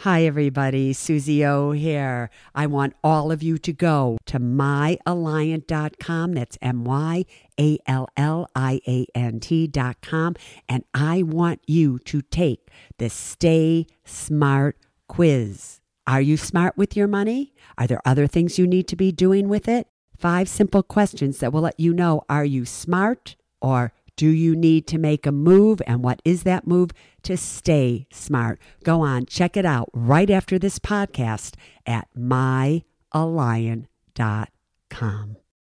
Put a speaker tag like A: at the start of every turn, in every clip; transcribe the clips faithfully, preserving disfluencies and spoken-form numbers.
A: Hi, everybody. Susie O here. I want all of you to go to my alliant dot com. That's M Y A L L I A N T dot com. And I want you to take the Stay Smart quiz. Are you smart with your money? Are there other things you need to be doing with it? Five simple questions that will let you know, are you smart or do you need to make a move? And what is that move to stay smart? Go on, check it out right after this podcast at my alliant dot com.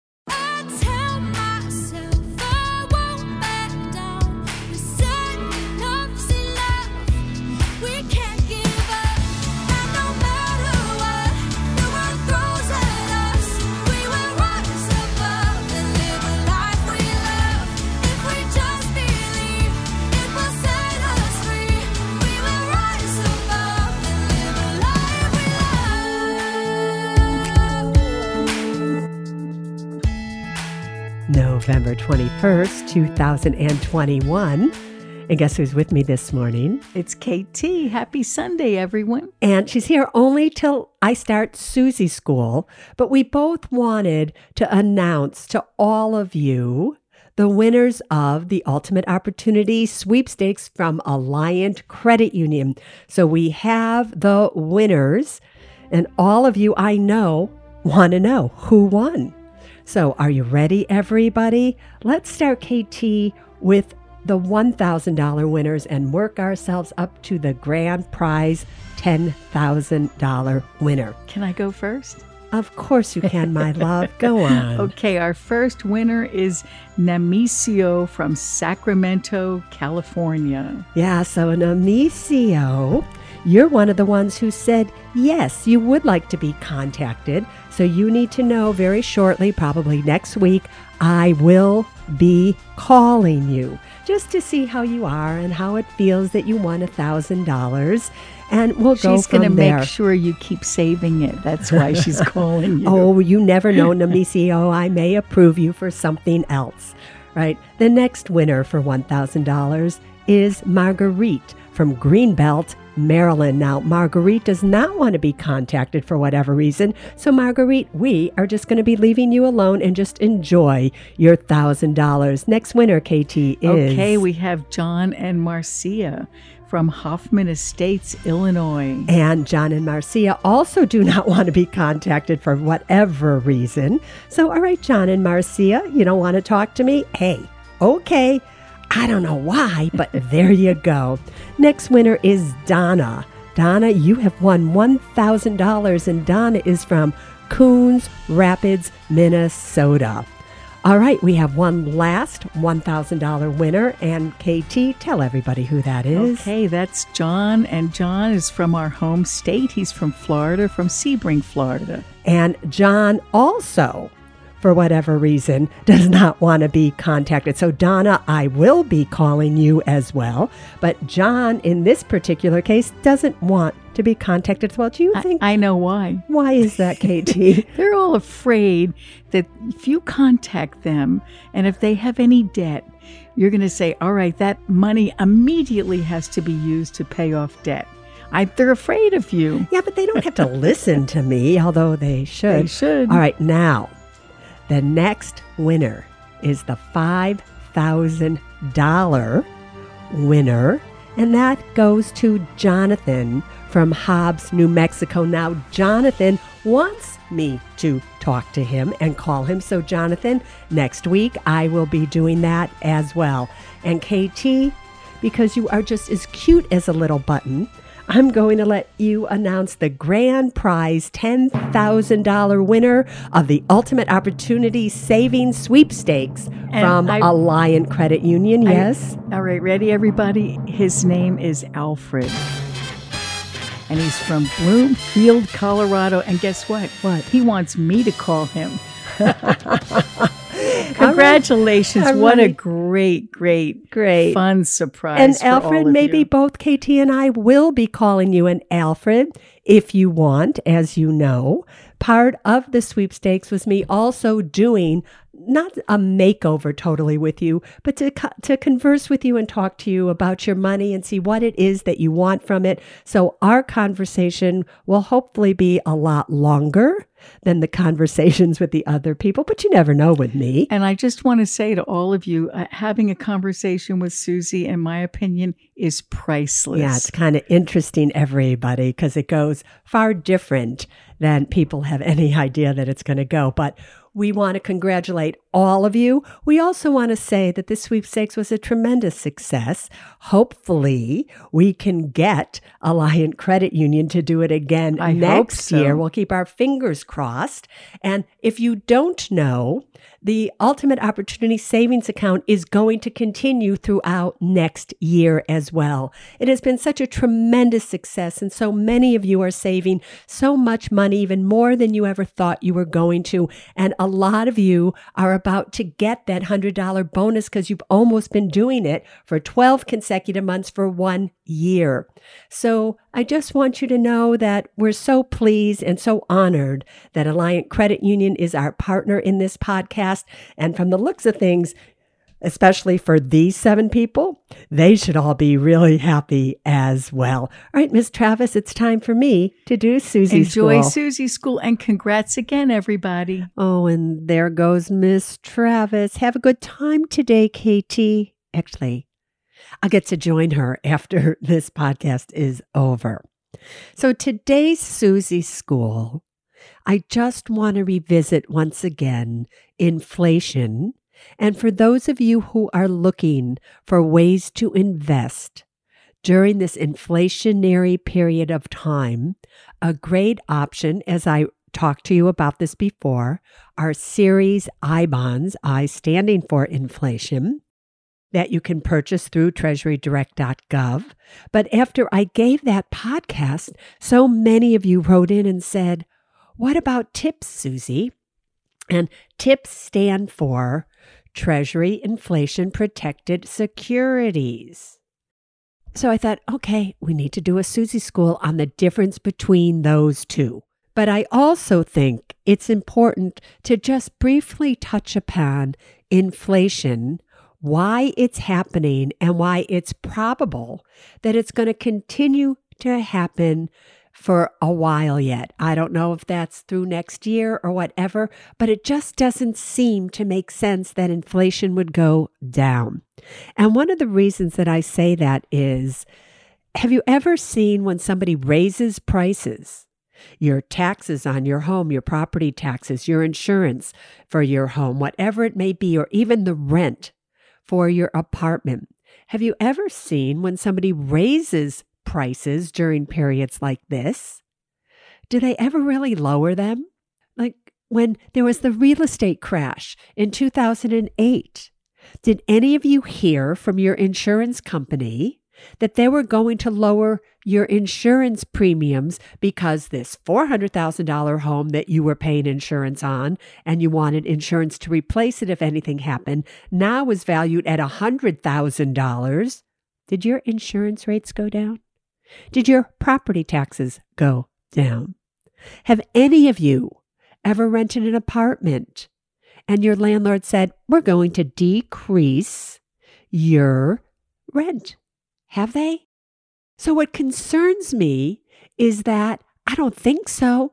A: November twenty-first, two thousand twenty-one. And guess who's with me this morning?
B: It's K T. Happy Sunday, everyone.
A: And she's here only till I start Susie School. But we both wanted to announce to all of you the winners of the Ultimate Opportunity Sweepstakes from Alliant Credit Union. So we have the winners, and all of you I know want to know who won. So are you ready, everybody? Let's start, K T, with the one thousand dollars winners and work ourselves up to the grand prize ten thousand dollars winner.
B: Can I go first?
A: Of course you can, my love. Go on.
B: Okay, our first winner is Namicio from Sacramento, California.
A: Yeah, so Namicio, you're one of the ones who said, yes, you would like to be contacted. So you need to know very shortly, probably next week, I will be calling you just to see how you are and how it feels that you won one thousand dollars. And we'll
B: she's
A: go from
B: gonna
A: there.
B: She's going to make sure you keep saving it. That's why she's calling you.
A: Oh, you never know, Namicio. I may approve you for something else, right? The next winner for one thousand dollars is Marguerite from Greenbelt, Maryland. Now, Marguerite does not want to be contacted for whatever reason. So, Marguerite, we are just going to be leaving you alone and just enjoy your one thousand dollars. Next winner, K T, is...
B: Okay, we have John and Marcia from Hoffman Estates, Illinois.
A: And John and Marcia also do not want to be contacted for whatever reason. So, all right, John and Marcia, you don't want to talk to me? Hey, okay. I don't know why, but there you go. Next winner is Donna. Donna, you have won one thousand dollars, and Donna is from Coons Rapids, Minnesota. All right, we have one last one thousand dollars winner, and K T, tell everybody who that is.
B: Okay, that's John, and John is from our home state. He's from Florida, from Sebring, Florida.
A: And John also, for whatever reason, does not want to be contacted. So, Donna, I will be calling you as well. But John, in this particular case, doesn't want to be contacted as well. Do you think?
B: I, I know why.
A: Why is that, K T?
B: They're all afraid that if you contact them and if they have any debt, you're going to say, all right, that money immediately has to be used to pay off debt. I, they're afraid of you.
A: Yeah, but they don't have to listen to me, although they should.
B: They should.
A: All right, now, the next winner is the five thousand dollars winner, and that goes to Jonathan from Hobbs, New Mexico. Now, Jonathan wants me to talk to him and call him. So, Jonathan, next week I will be doing that as well. And K T, because you are just as cute as a little button, I'm going to let you announce the grand prize ten thousand dollars winner of the Ultimate Opportunity Savings Sweepstakes and from I, Alliant Credit Union. Yes?
B: I, all right, ready, everybody? His name is Alfred. And he's from Bloomfield, Colorado. And guess what?
A: What?
B: He wants me to call him. Congratulations.
A: All right. All
B: What
A: right.
B: a great, great,
A: great
B: fun surprise.
A: And
B: for
A: Alfred,
B: all of
A: maybe
B: you.
A: both K T and I will be calling you. And Alfred, if you want, as you know, part of the sweepstakes was me also doing not a makeover totally with you, but to co- to converse with you and talk to you about your money and see what it is that you want from it. So our conversation will hopefully be a lot longer than the conversations with the other people, but you never know with me.
B: And I just want to say to all of you, uh, having a conversation with Susie, in my opinion, is priceless.
A: Yeah, it's kind of interesting, everybody, because it goes far different than people have any idea that it's going to go. But we want to congratulate all of you. We also want to say that this sweepstakes was a tremendous success. Hopefully, we can get Alliant Credit Union to do it again
B: I
A: next
B: hope so.
A: year. We'll keep our fingers crossed. And if you don't know, the Ultimate Opportunity Savings Account is going to continue throughout next year as well. It has been such a tremendous success, and so many of you are saving so much money, even more than you ever thought you were going to. And a lot of you are about to get that one hundred dollars bonus because you've almost been doing it for twelve consecutive months for one year. So I just want you to know that we're so pleased and so honored that Alliant Credit Union is our partner in this podcast. And from the looks of things, especially for these seven people, they should all be really happy as well. All right, Miz Travis, it's time for me to do Susie's School.
B: Enjoy Susie's School, and congrats again, everybody.
A: Oh, and there goes Miss Travis. Have a good time today, Katie. Actually, I'll get to join her after this podcast is over. So today's Susie's School, I just want to revisit once again inflation. And for those of you who are looking for ways to invest during this inflationary period of time, a great option, as I talked to you about this before, are series I bonds, I standing for inflation, that you can purchase through treasury direct dot gov. But after I gave that podcast, so many of you wrote in and said, what about TIPS, Susie? And TIPS stand for Treasury Inflation Protected Securities. So I thought, okay, we need to do a Susie School on the difference between those two. But I also think it's important to just briefly touch upon inflation, why it's happening, and why it's probable that it's going to continue to happen for a while yet. I don't know if that's through next year or whatever, but it just doesn't seem to make sense that inflation would go down. And one of the reasons that I say that is, have you ever seen when somebody raises prices, your taxes on your home, your property taxes, your insurance for your home, whatever it may be, or even the rent for your apartment? Have you ever seen when somebody raises prices during periods like this, do they ever really lower them? Like when there was the real estate crash in two thousand eight, did any of you hear from your insurance company that they were going to lower your insurance premiums because this four hundred thousand dollars home that you were paying insurance on and you wanted insurance to replace it if anything happened now was valued at one hundred thousand dollars? Did your insurance rates go down? Did your property taxes go down? Have any of you ever rented an apartment and your landlord said, we're going to decrease your rent? Have they? So what concerns me is that I don't think so.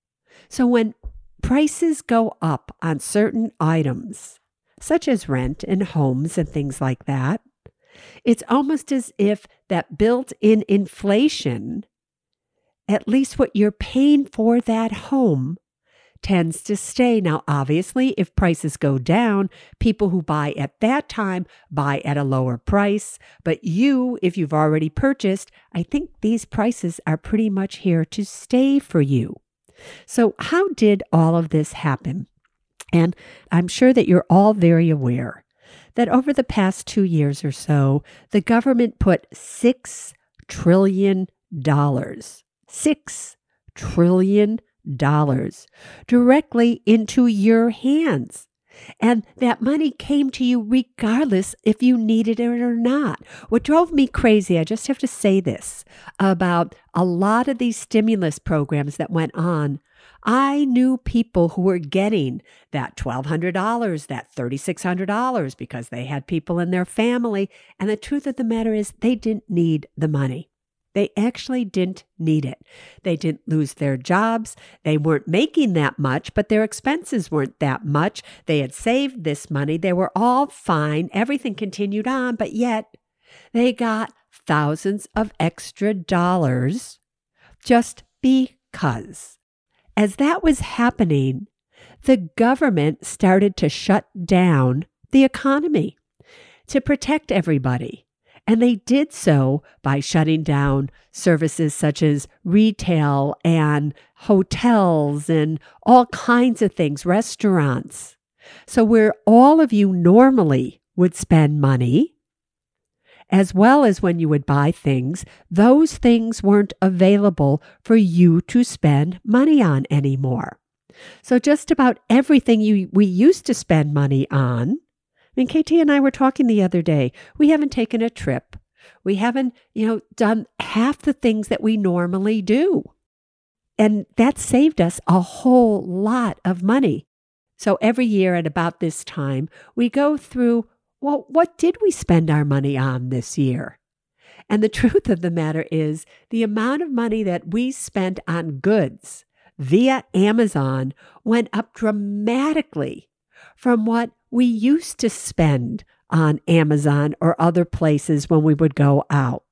A: So when prices go up on certain items, such as rent and homes and things like that, it's almost as if that built-in inflation, at least what you're paying for that home, tends to stay. Now, obviously, if prices go down, people who buy at that time buy at a lower price. But you, if you've already purchased, I think these prices are pretty much here to stay for you. So how did all of this happen? And I'm sure that you're all very aware that over the past two years or so, the government put six trillion dollars, six trillion dollars directly into your hands. And that money came to you regardless if you needed it or not. What drove me crazy, I just have to say this, about a lot of these stimulus programs that went on, I knew people who were getting that twelve hundred dollars, that three thousand six hundred dollars because they had people in their family. And the truth of the matter is they didn't need the money. They actually didn't need it. They didn't lose their jobs. They weren't making that much, but their expenses weren't that much. They had saved this money. They were all fine. Everything continued on, but yet they got thousands of extra dollars just because. As that was happening, the government started to shut down the economy to protect everybody. And they did so by shutting down services such as retail and hotels and all kinds of things, restaurants. So where all of you normally would spend money, as well as when you would buy things, those things weren't available for you to spend money on anymore. So just about everything you we used to spend money on, I mean, K T and I were talking the other day, we haven't taken a trip. We haven't, you know, done half the things that we normally do. And that saved us a whole lot of money. So every year at about this time, we go through, well, what did we spend our money on this year? And the truth of the matter is the amount of money that we spent on goods via Amazon went up dramatically from what we used to spend on Amazon or other places when we would go out.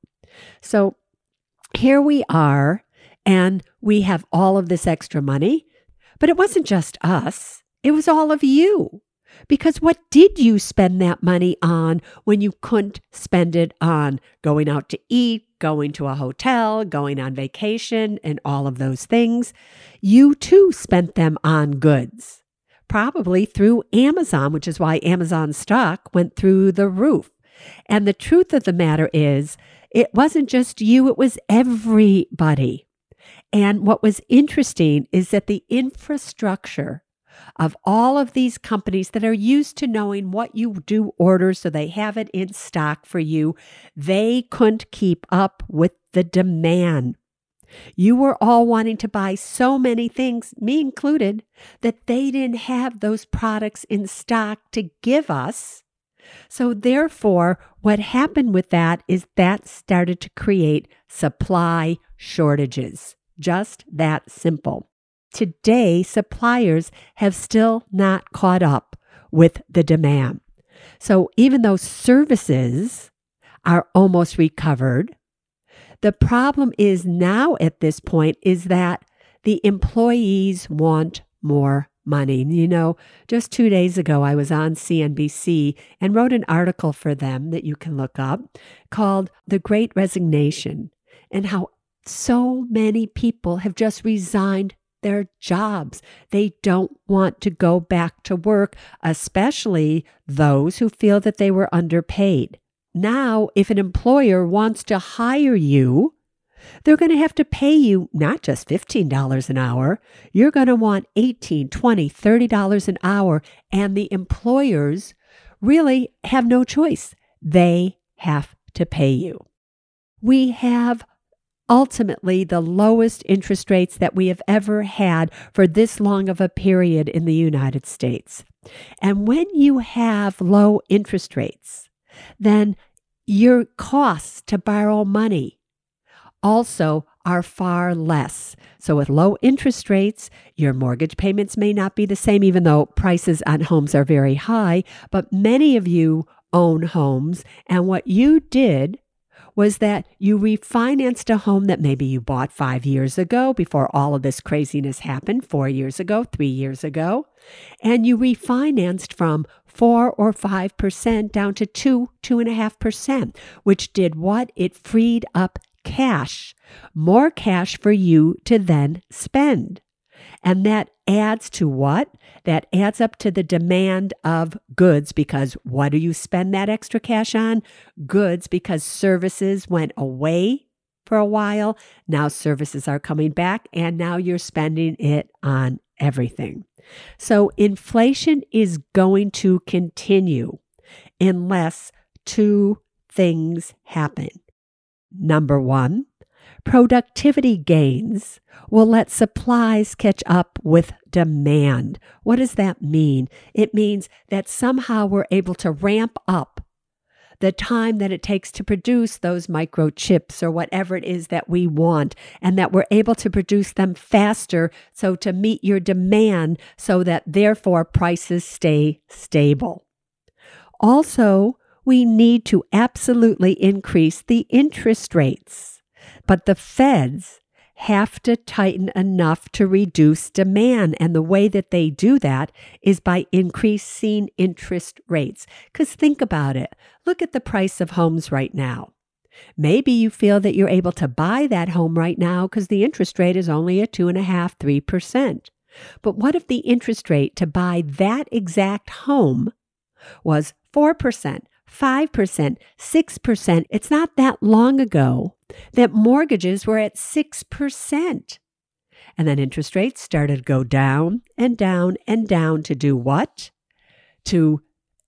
A: So here we are, and we have all of this extra money, but it wasn't just us. It was all of you. Because what did you spend that money on when you couldn't spend it on going out to eat, going to a hotel, going on vacation, and all of those things? You too spent them on goods, probably through Amazon, which is why Amazon stock went through the roof. And the truth of the matter is, it wasn't just you, it was everybody. And what was interesting is that the infrastructure of all of these companies that are used to knowing what you do order so they have it in stock for you, they couldn't keep up with the demand. You were all wanting to buy so many things, me included, that they didn't have those products in stock to give us. So therefore, what happened with that is that started to create supply shortages. Just that simple. Today, suppliers have still not caught up with the demand. So even though services are almost recovered, the problem is now at this point is that the employees want more money. You know, just two days ago, I was on C N B C and wrote an article for them that you can look up called The Great Resignation, and how so many people have just resigned their jobs. They don't want to go back to work, especially those who feel that they were underpaid. Now, if an employer wants to hire you, they're going to have to pay you not just fifteen dollars an hour. You're going to want eighteen dollars, twenty dollars, thirty dollars an hour, and the employers really have no choice. They have to pay you. We have ultimately the lowest interest rates that we have ever had for this long of a period in the United States. And when you have low interest rates, then your costs to borrow money also are far less. So with low interest rates, your mortgage payments may not be the same, even though prices on homes are very high. But many of you own homes, and what you did was that you refinanced a home that maybe you bought five years ago before all of this craziness happened, four years ago, three years ago, and you refinanced from four or five percent down to two, two and a half percent, which did what? It freed up cash, more cash for you to then spend. And that adds to what? That adds up to the demand of goods, because what do you spend that extra cash on? Goods, because services went away for a while. Now services are coming back, and now you're spending it on everything. So inflation is going to continue unless two things happen. Number one, productivity gains will let supplies catch up with demand. What does that mean? It means that somehow we're able to ramp up the time that it takes to produce those microchips or whatever it is that we want, and that we're able to produce them faster so to meet your demand so that therefore prices stay stable. Also, we need to absolutely increase the interest rates, but the Feds have to tighten enough to reduce demand. And the way that they do that is by increasing interest rates. Because think about it. Look at the price of homes right now. Maybe you feel that you're able to buy that home right now because the interest rate is only at two and a half, three percent. But what if the interest rate to buy that exact home was four percent? five percent, six percent. It's not that long ago that mortgages were at six percent. And then interest rates started to go down and down and down to do what? To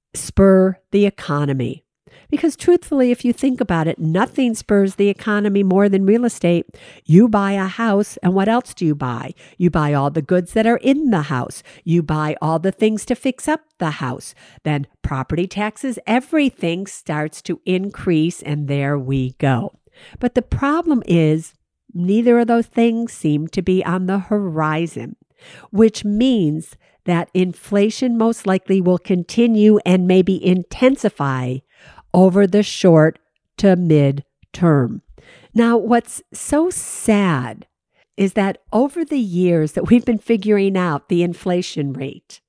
A: spur the economy. Because truthfully, if you think about it, nothing spurs the economy more than real estate. You buy a house, and what else do you buy? You buy all the goods that are in the house. You buy all the things to fix up the house. Then property taxes, everything starts to increase, and there we go. But the problem is, neither of those things seem to be on the horizon, which means that inflation most likely will continue and maybe intensify over the short to mid-term. Now, what's so sad is that over the years that we've been figuring out the inflation rate,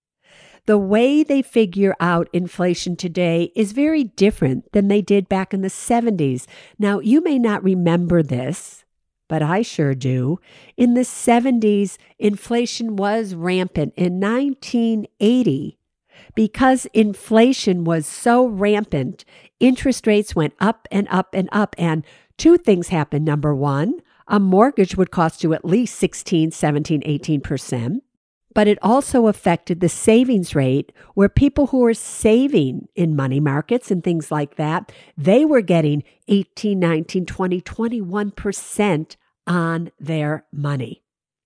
A: the way they figure out inflation today is very different than they did back in the seventies. Now, you may not remember this, but I sure do. In the seventies, inflation was rampant. In nineteen eighty, because inflation was so rampant, interest rates went up and up and up. And two things happened. Number one, a mortgage would cost you at least sixteen, seventeen, eighteen percent. But it also affected the savings rate, where people who were saving in money markets and things like that, they were getting eighteen, nineteen, twenty, twenty-one percent on their money.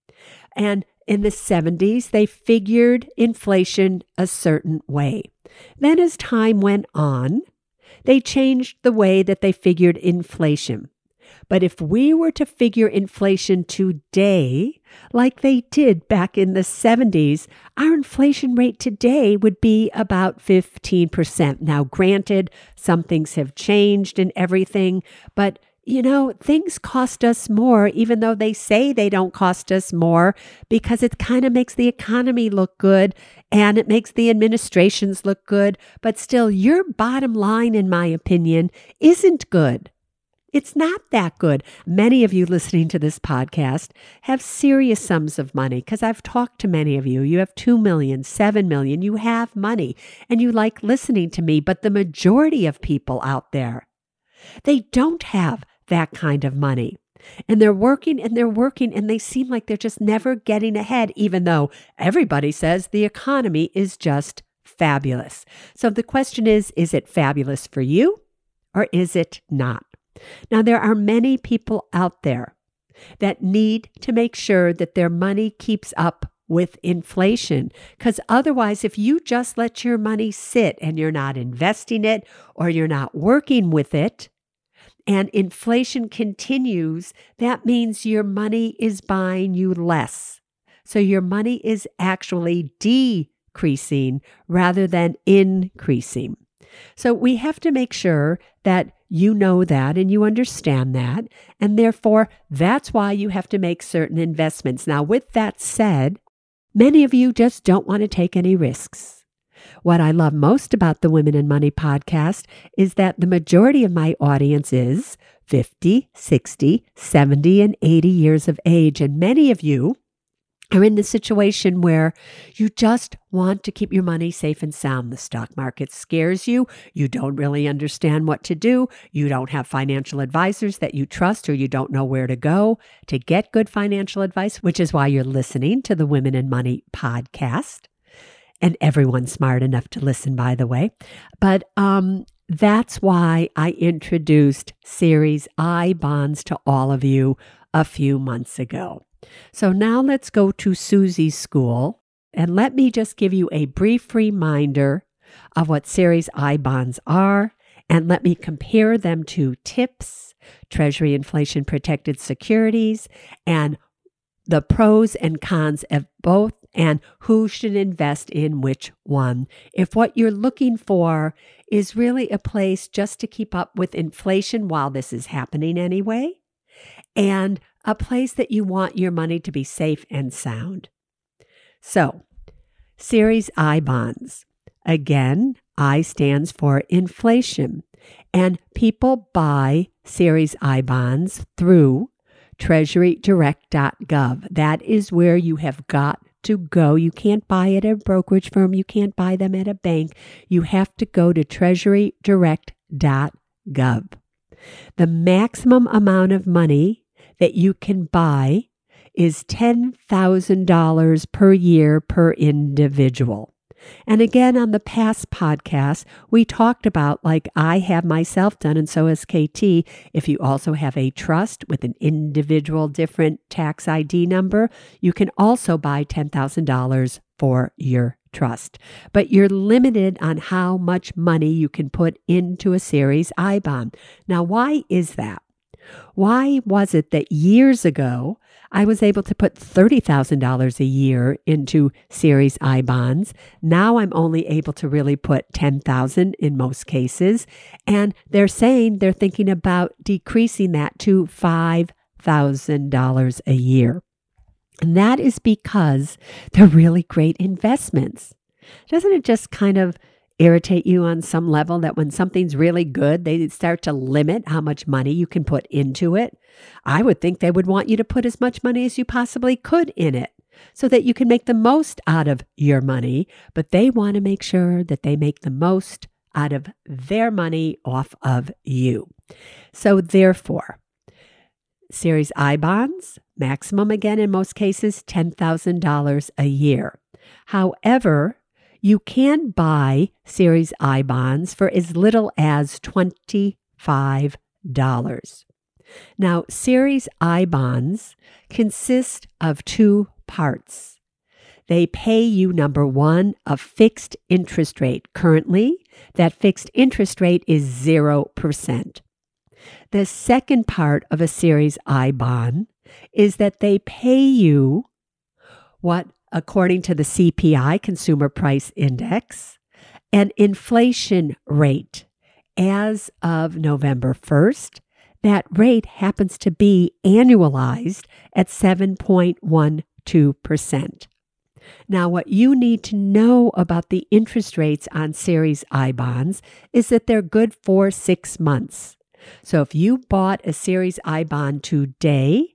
A: And in the seventies, they figured inflation a certain way. Then as time went on, they changed the way that they figured inflation. But if we were to figure inflation today, like they did back in the seventies, our inflation rate today would be about fifteen percent. Now, granted, some things have changed and everything, but you know, things cost us more, even though they say they don't cost us more, because it kind of makes the economy look good and it makes the administrations look good. But still, your bottom line, in my opinion, isn't good. It's not that good. Many of you listening to this podcast have serious sums of money, because I've talked to many of you. You have two million, seven million, you have money and you like listening to me. But the majority of people out there, they don't have that kind of money. And they're working and they're working and they seem like they're just never getting ahead, even though everybody says the economy is just fabulous. So the question is, is it fabulous for you or is it not? Now, there are many people out there that need to make sure that their money keeps up with inflation, because otherwise, if you just let your money sit and you're not investing it or you're not working with it, and inflation continues, that means your money is buying you less. So your money is actually decreasing rather than increasing. So we have to make sure that you know that and you understand that. And therefore, that's why you have to make certain investments. Now, with that said, many of you just don't want to take any risks. What I love most about the Women in Money podcast is that the majority of my audience is fifty, sixty, seventy, and eighty years of age. And many of you are in the situation where you just want to keep your money safe and sound. The stock market scares you. You don't really understand what to do. You don't have financial advisors that you trust, or you don't know where to go to get good financial advice, which is why you're listening to the Women in Money podcast. And everyone's smart enough to listen, by the way. But um, that's why I introduced Series I bonds to all of you a few months ago. So now let's go to Susie's school, and let me just give you a brief reminder of what Series I bonds are, and let me compare them to TIPS, Treasury Inflation Protected Securities, and the pros and cons of both, and who should invest in which one. If what you're looking for is really a place just to keep up with inflation while this is happening anyway, and a place that you want your money to be safe and sound. So, Series I bonds. Again, I stands for inflation, and people buy Series I bonds through treasury direct dot gov. That is where you have got to go. You can't buy it at a brokerage firm. You can't buy them at a bank. You have to go to treasury direct dot gov. The maximum amount of money that you can buy is ten thousand dollars per year per individual. And again, on the past podcast, we talked about, like I have myself done, and so has K T, if you also have a trust with an individual different tax I D number, you can also buy ten thousand dollars for your trust. But you're limited on how much money you can put into a Series I bond. Now, why is that? Why was it that years ago I was able to put thirty thousand dollars a year into Series I bonds? Now I'm only able to really put ten thousand dollars in most cases. And they're saying they're thinking about decreasing that to five thousand dollars a year. And that is because they're really great investments. Doesn't it just kind of irritate you on some level that when something's really good, they start to limit how much money you can put into it? I would think they would want you to put as much money as you possibly could in it so that you can make the most out of your money, but they want to make sure that they make the most out of their money off of you. So therefore, Series I bonds, maximum again in most cases, ten thousand dollars a year. However, you can buy Series I bonds for as little as twenty-five dollars. Now, Series I bonds consist of two parts. They pay you, number one, a fixed interest rate. Currently, that fixed interest rate is zero percent. The second part of a Series I bond is that they pay you what, according to the C P I, Consumer Price Index, an inflation rate. As of November first, that rate happens to be annualized at seven point one two percent. Now, what you need to know about the interest rates on Series I bonds is that they're good for six months. So if you bought a Series I bond today,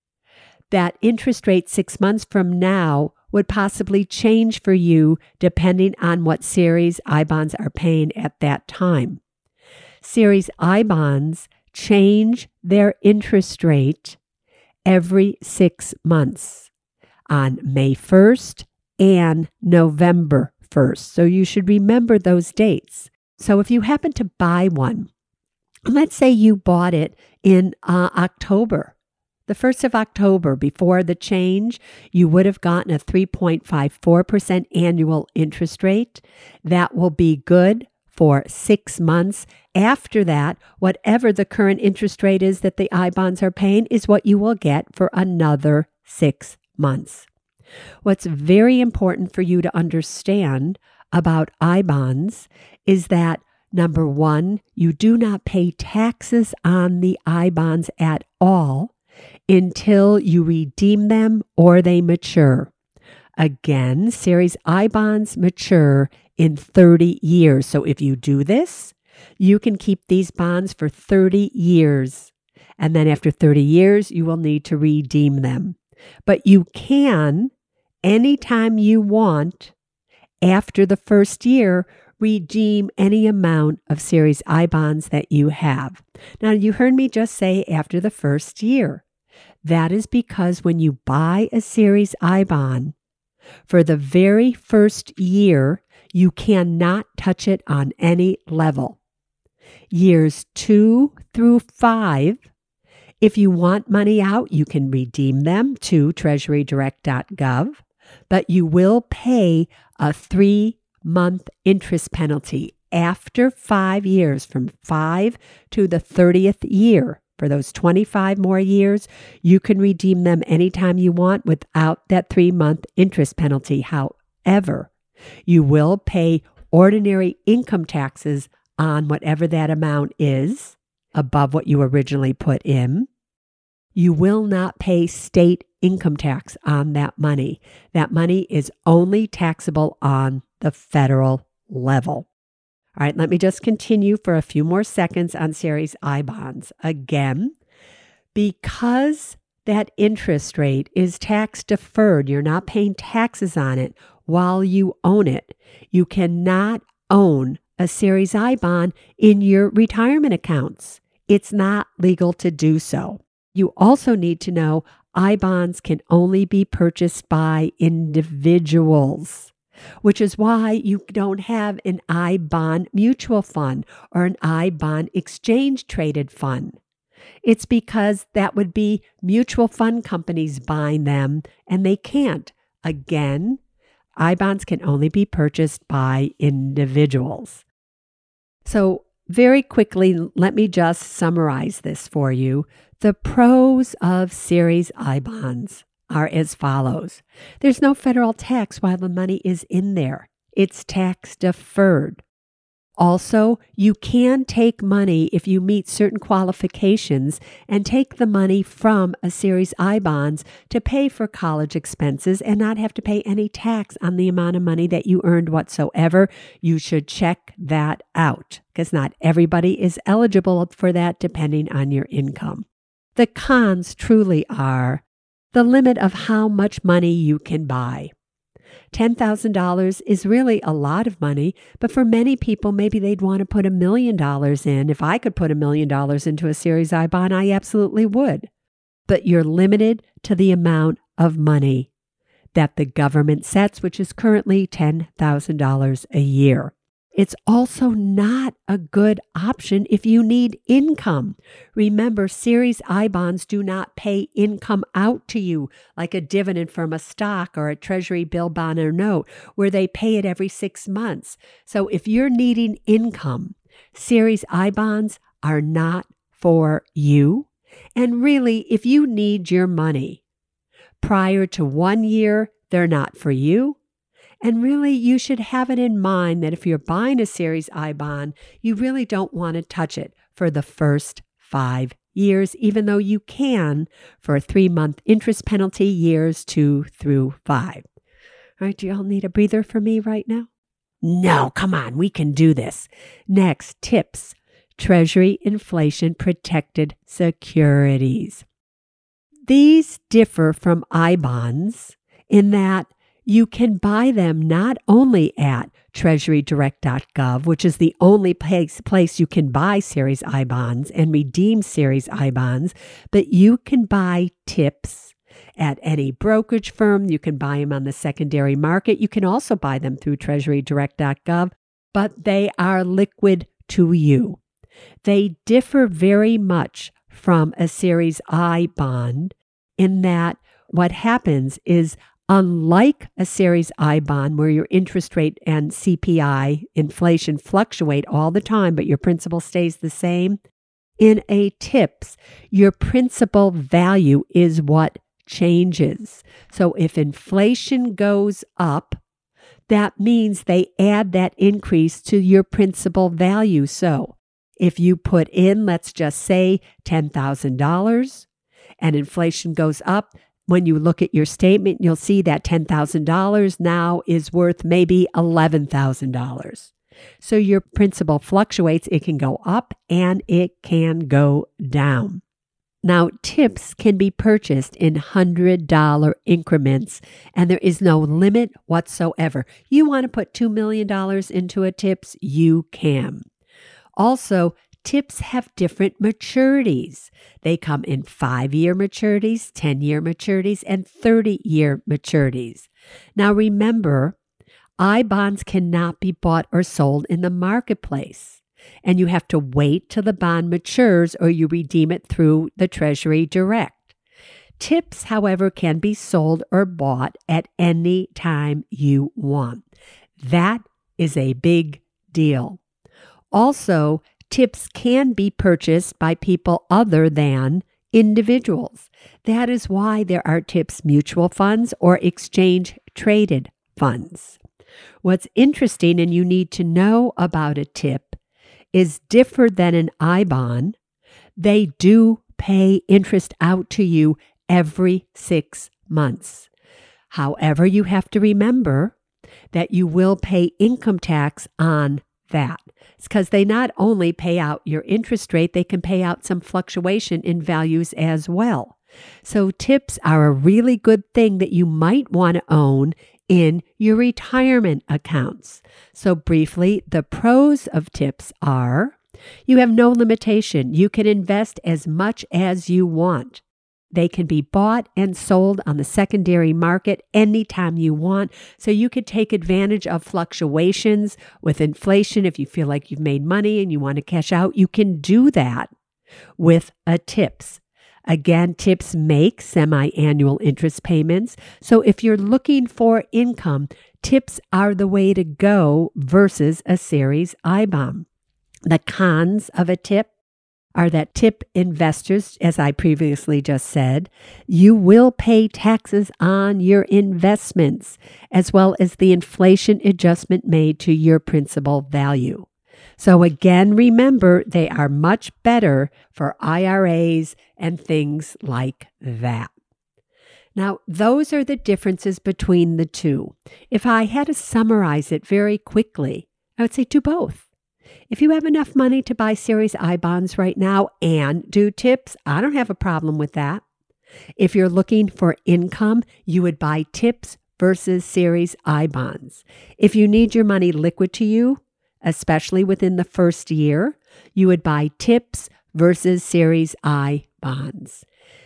A: that interest rate six months from now would possibly change for you depending on what Series I bonds are paying at that time. Series I bonds change their interest rate every six months on May first and November first. So you should remember those dates. So if you happen to buy one, let's say you bought it in uh, October, the first of October, before the change, you would have gotten a three point five four percent annual interest rate. That will be good for six months. After that, whatever the current interest rate is that the I bonds are paying is what you will get for another six months. What's very important for you to understand about I bonds is that, number one, you do not pay taxes on the I bonds at all until you redeem them or they mature. Again, Series I bonds mature in thirty years. So if you do this, you can keep these bonds for thirty years. And then after thirty years, you will need to redeem them. But you can anytime you want. After the first year, redeem any amount of Series I bonds that you have. Now, you heard me just say after the first year. That is because when you buy a Series I bond, for the very first year, you cannot touch it on any level. Years two through five, if you want money out, you can redeem them to treasury direct dot gov, but you will pay a three-month interest penalty after five years, from five to the thirtieth year. For those twenty-five more years, you can redeem them anytime you want without that three-month interest penalty. However, you will pay ordinary income taxes on whatever that amount is above what you originally put in. You will not pay state income tax on that money. That money is only taxable on the federal level. All right, let me just continue for a few more seconds on Series I bonds. Again, because that interest rate is tax deferred, you're not paying taxes on it while you own it. You cannot own a Series I bond in your retirement accounts. It's not legal to do so. You also need to know I bonds can only be purchased by individuals, which is why you don't have an I bond mutual fund or an I bond exchange traded fund. It's because that would be mutual fund companies buying them, and they can't. Again, I bonds can only be purchased by individuals. So very quickly, let me just summarize this for you. The pros of Series I bonds are as follows. There's no federal tax while the money is in there. It's tax deferred. Also, you can take money if you meet certain qualifications and take the money from a Series I bonds to pay for college expenses and not have to pay any tax on the amount of money that you earned whatsoever. You should check that out because not everybody is eligible for that depending on your income. The cons truly are the limit of how much money you can buy. ten thousand dollars is really a lot of money, but for many people, maybe they'd want to put a million dollars in. If I could put a million dollars into a Series I bond, I absolutely would. But you're limited to the amount of money that the government sets, which is currently ten thousand dollars a year. It's also not a good option if you need income. Remember, Series I bonds do not pay income out to you like a dividend from a stock or a treasury bill, bond, or note, where they pay it every six months. So if you're needing income, Series I bonds are not for you. And really, if you need your money prior to one year, they're not for you. And really, you should have it in mind that if you're buying a Series I bond, you really don't want to touch it for the first five years, even though you can for a three-month interest penalty years two through five. All right, do y'all need a breather for me right now? No, come on, we can do this. Next, tips. Treasury inflation protected securities. These differ from I bonds in that you can buy them not only at treasury direct dot gov, which is the only place, place you can buy Series I bonds and redeem Series I bonds, but you can buy tips at any brokerage firm. You can buy them on the secondary market. You can also buy them through treasury direct dot gov, but they are liquid to you. They differ very much from a Series I bond in that what happens is, unlike a Series I bond where your interest rate and C P I inflation fluctuate all the time, but your principal stays the same, in a TIPS, your principal value is what changes. So if inflation goes up, that means they add that increase to your principal value. So if you put in, let's just say, ten thousand dollars and inflation goes up, when you look at your statement, you'll see that ten thousand dollars now is worth maybe eleven thousand dollars. So your principal fluctuates. It can go up and it can go down. Now, tips can be purchased in one hundred dollars increments, and there is no limit whatsoever. You want to put two million dollars into a tips, you can. Also, tips have different maturities. They come in five-year maturities, ten-year maturities, and thirty-year maturities. Now, remember, I bonds cannot be bought or sold in the marketplace, and you have to wait till the bond matures or you redeem it through the Treasury Direct. Tips, however, can be sold or bought at any time you want. That is a big deal. Also, tips can be purchased by people other than individuals. That is why there are tips mutual funds or exchange-traded funds. What's interesting and you need to know about a tip is different than an I bond. They do pay interest out to you every six months. However, you have to remember that you will pay income tax on that. It's because they not only pay out your interest rate, they can pay out some fluctuation in values as well. So tips are a really good thing that you might want to own in your retirement accounts. So briefly, the pros of tips are you have no limitation. You can invest as much as you want. They can be bought and sold on the secondary market anytime you want. So you could take advantage of fluctuations with inflation. If you feel like you've made money and you want to cash out, you can do that with a tips. Again, tips make semi-annual interest payments. So if you're looking for income, tips are the way to go versus a series I bond. The cons of a tip are that tip investors, as I previously just said, you will pay taxes on your investments, as well as the inflation adjustment made to your principal value. So again, remember, they are much better for I R As and things like that. Now, those are the differences between the two. If I had to summarize it very quickly, I would say do both. If you have enough money to buy Series I bonds right now and do tips, I don't have a problem with that. If you're looking for income, you would buy tips versus Series I bonds. If you need your money liquid to you, especially within the first year, you would buy tips versus Series I bonds.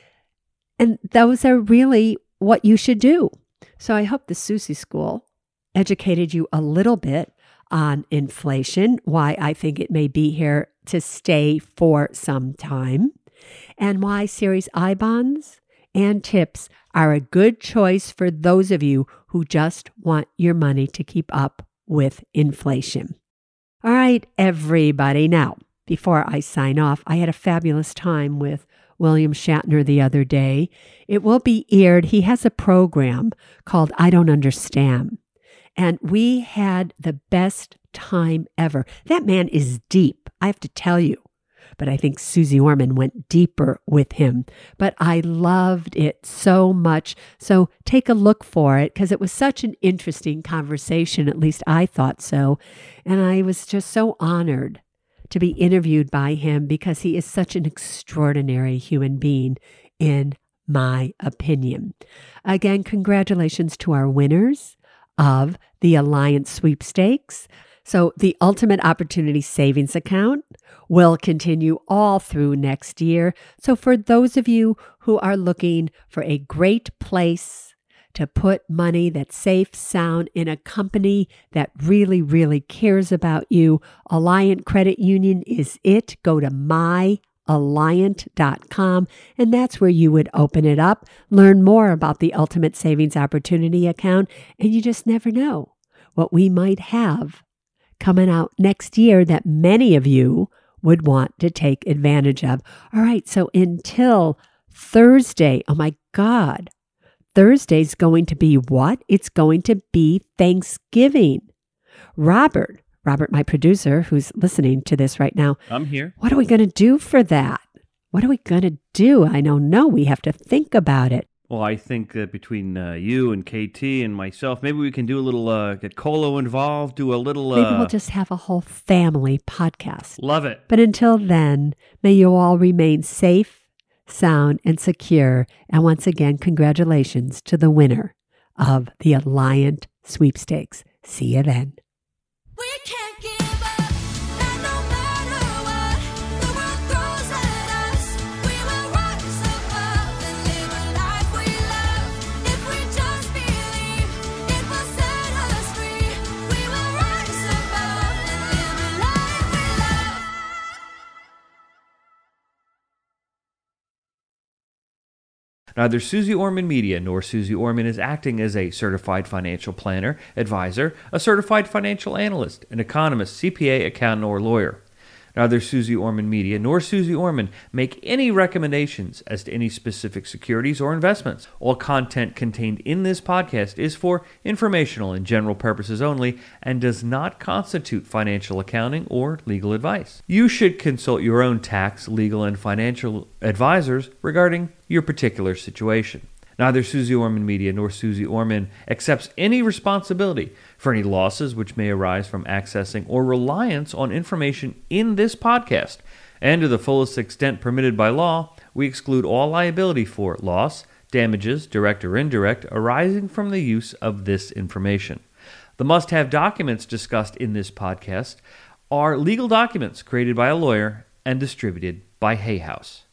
A: And those are really what you should do. So I hope the Susie School educated you a little bit on inflation, why I think it may be here to stay for some time, and why Series I bonds and tips are a good choice for those of you who just want your money to keep up with inflation. All right, everybody. Now, before I sign off, I had a fabulous time with William Shatner the other day. It will be aired. He has a program called I Don't Understand. And we had the best time ever. That man is deep, I have to tell you. But I think Susie Orman went deeper with him. But I loved it so much. So take a look for it because it was such an interesting conversation. At least I thought so. And I was just so honored to be interviewed by him because he is such an extraordinary human being, in my opinion. Again, congratulations to our winners of the Alliance Sweepstakes. So the Ultimate Opportunity Savings Account will continue all through next year. So for those of you who are looking for a great place to put money that's safe, sound, in a company that really, really cares about you, Alliant Credit Union is it. Go to my alliant dot com, and that's where you would open it up, learn more about the Ultimate Savings Opportunity Account, and you just never know what we might have coming out next year that many of you would want to take advantage of. All right, so until Thursday, oh my God, Thursday's going to be what? It's going to be Thanksgiving. Robert, Robert, my producer, who's listening to this right now.
C: I'm here.
A: What are we going to do for that? What are we going to do? I don't know. We have to think about it.
C: Well, I think that between uh, you and K T and myself, maybe we can do a little, uh, get Colo involved, do a little... Uh,
A: maybe we'll just have a whole family podcast.
C: Love it.
A: But until then, may you all remain safe, sound, and secure. And once again, congratulations to the winner of the Alliant Sweepstakes. See you then.
D: We can't give up, and no matter what the world throws at us, we will rise above and live a life we love. If we just believe, it will set us free. We will rise above and live a life we love.
C: Neither Susie Orman Media nor Susie Orman is acting as a certified financial planner, advisor, a certified financial analyst, an economist, C P A, accountant, or lawyer. Neither Susie Orman Media nor Susie Orman make any recommendations as to any specific securities or investments. All content contained in this podcast is for informational and general purposes only and does not constitute financial accounting or legal advice. You should consult your own tax, legal, and financial advisors regarding your particular situation. Neither Susie Orman Media nor Susie Orman accepts any responsibility for any losses which may arise from accessing or reliance on information in this podcast. And to the fullest extent permitted by law, we exclude all liability for loss, damages, direct or indirect, arising from the use of this information. The must-have documents discussed in this podcast are legal documents created by a lawyer and distributed by Hay House.